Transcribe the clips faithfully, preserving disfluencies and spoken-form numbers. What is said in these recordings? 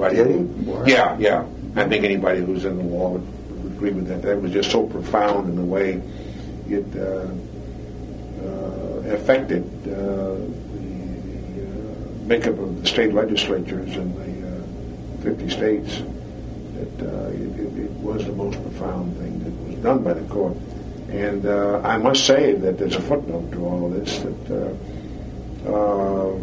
anybody. Did he? Who, yeah, yeah. I think anybody who's in the law would, would agree with that. That was just so profound in the way it uh, uh, affected uh, the uh, makeup of the state legislatures in the uh, fifty states. That uh, it, it, it was the most profound thing that was done by the court. And uh, I must say that there's a footnote to all of this that. Uh, uh,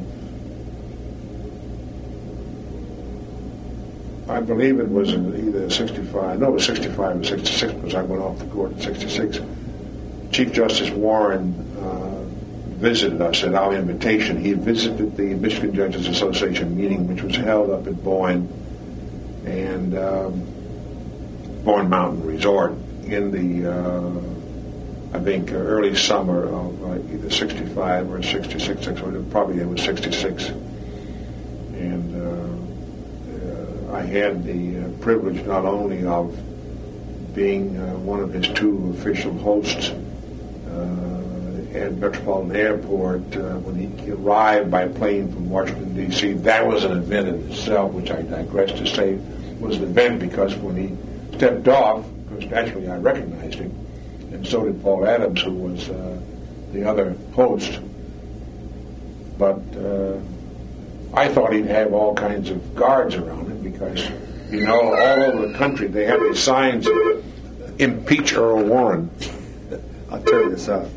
I believe it was in either sixty-five, no, it was sixty-five or sixty-six, because I went off the court in sixty-six. Chief Justice Warren uh, visited us at our invitation. He visited the Michigan Judges Association meeting, which was held up at Boyne and um, Boyne Mountain Resort in the, uh, I think, uh, early summer of uh, either sixty-five or sixty-six. Probably it was sixty-six. And uh, I had the uh, privilege not only of being uh, one of his two official hosts uh, at Metropolitan Airport uh, when he arrived by plane from Washington, D C That was an event in itself, which I digress to say was an event because when he stepped off, because naturally I recognized him, and so did Paul Adams, who was uh, the other host. But uh, I thought he'd have all kinds of guards around him because, you know, all over the country they have these signs, impeach Earl Warren. I'll turn this off.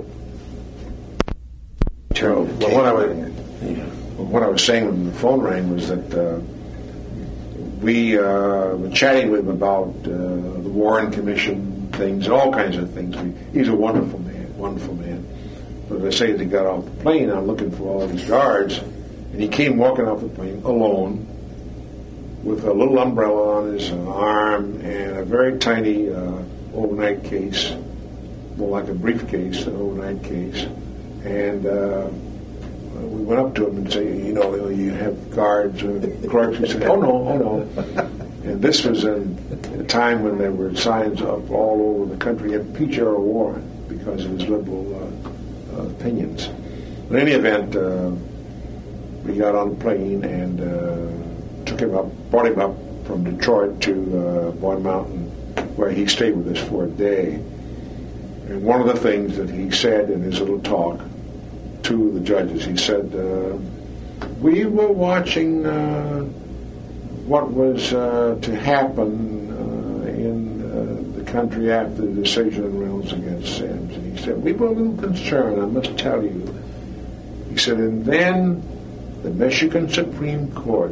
Turn well, what, I was, what I was saying when the phone rang was that uh, we uh, were chatting with him about uh, the Warren Commission things and all kinds of things. We, he's a wonderful man, wonderful man. But as I say, as he got off the plane, I'm looking for all these guards, and he came walking off the plane alone with a little umbrella on his arm and a very tiny uh, overnight case, more like a briefcase, an overnight case. And uh, we went up to him and said, you know, you have guards or clerks. He said, oh, no, oh, no. And this was in a time when there were signs up all over the country, impeach Earl Warren because of his liberal uh, uh, opinions. But in any event, uh, we got on the plane and uh, took him up, brought him up from Detroit to uh, Boyne Mountain, where he stayed with us for a day. And one of the things that he said in his little talk to the judges, he said, uh, we were watching uh, what was uh, to happen uh, in uh, the country after the decision in Reynolds against Sims. And he said, we were a little concerned, I must tell you. He said, and then the Michigan Supreme Court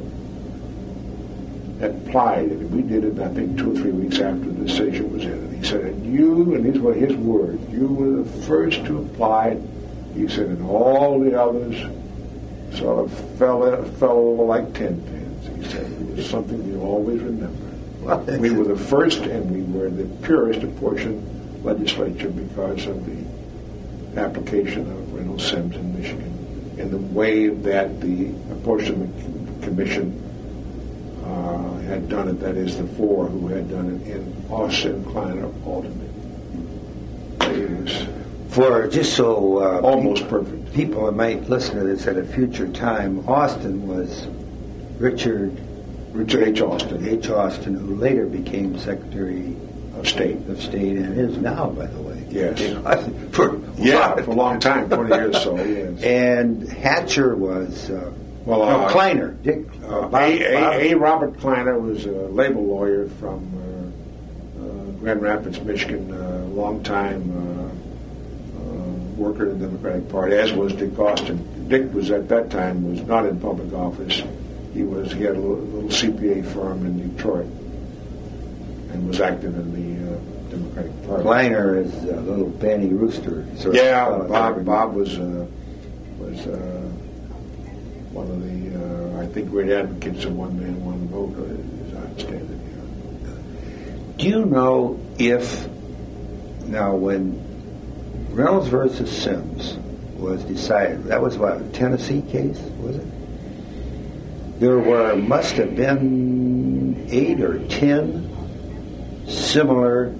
applied it. We did it, I think, two or three weeks after the decision was in. And he said, and you, and these were his words, you were the first to apply it. He said, and all the others sort of fell, fell over like ten pins. He said, it was something you always remember. We were the first, and we were the purest apportioned legislature because of the application of Reynolds Sims in Michigan and the way that the apportionment commission uh, had done it, that is the four who had done it in Austin, Kleiner, Alderman. It was For just so uh, almost people, perfect. People might listen to this at a future time. Austin was Richard Richard H. Austin. H. Austin, who later became Secretary of State. Of State, and is now, by the way. Yes. for yeah, for a long time, twenty years. So yes. And Hatcher was uh, well, no, uh, Kleiner. Dick uh, Bob, a, a, Bob. a. Robert Kleiner was a labor lawyer from uh, uh, Grand Rapids, Michigan, a long time. Uh, worker in the Democratic Party, as was Dick Austin. Dick was at that time was not in public office. He was he had a little, little C P A firm in Detroit and was active in the uh, Democratic Party. Kleiner is a little Banny Rooster. Sort yeah, of, uh, Bob. Bob was uh, was uh, one of the uh, I think great advocates of one man, one vote, as I understand it. Do you know if now when Reynolds versus Sims was decided, that was what, a Tennessee case, was it? There were, must have been eight or ten similar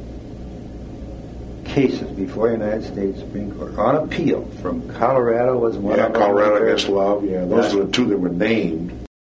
cases before the United States Supreme Court on appeal from Colorado was one yeah, of them. Colorado against Love, yeah. Those yeah. are the two that were named.